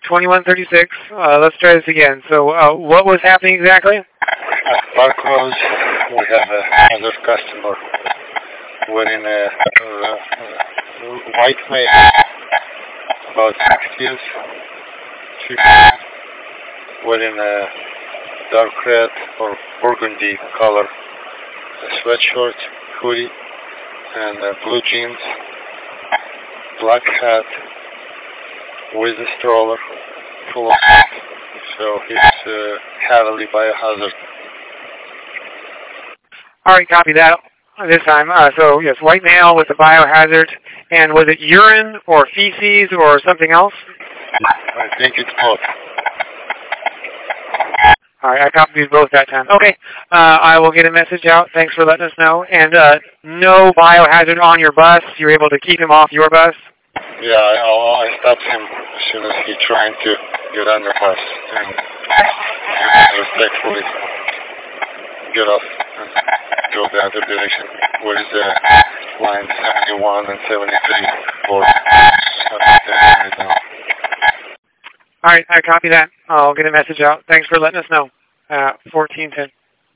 2136. Let's try this again. So what was happening exactly? At Park Rose, we have another customer wearing a white male, about 6 years, wearing a dark red or burgundy color sweatshirt, hoodie, and blue jeans, black hat, with a stroller full of stuff. So he's heavily biohazard. All right, copy that this time. So yes, white male with a biohazard. And was it urine or feces or something else? I think it's both. All right, I copied both that time. Okay, I will get a message out. Thanks for letting us know. And no biohazard on your bus. You're able to keep him off your bus? Yeah, I stopped him as soon as he tried to get on the bus and respectfully get off and go the other direction. Where is the line 71 and 73 for right now? All right, I copy that. I'll get a message out. Thanks for letting us know. 1410.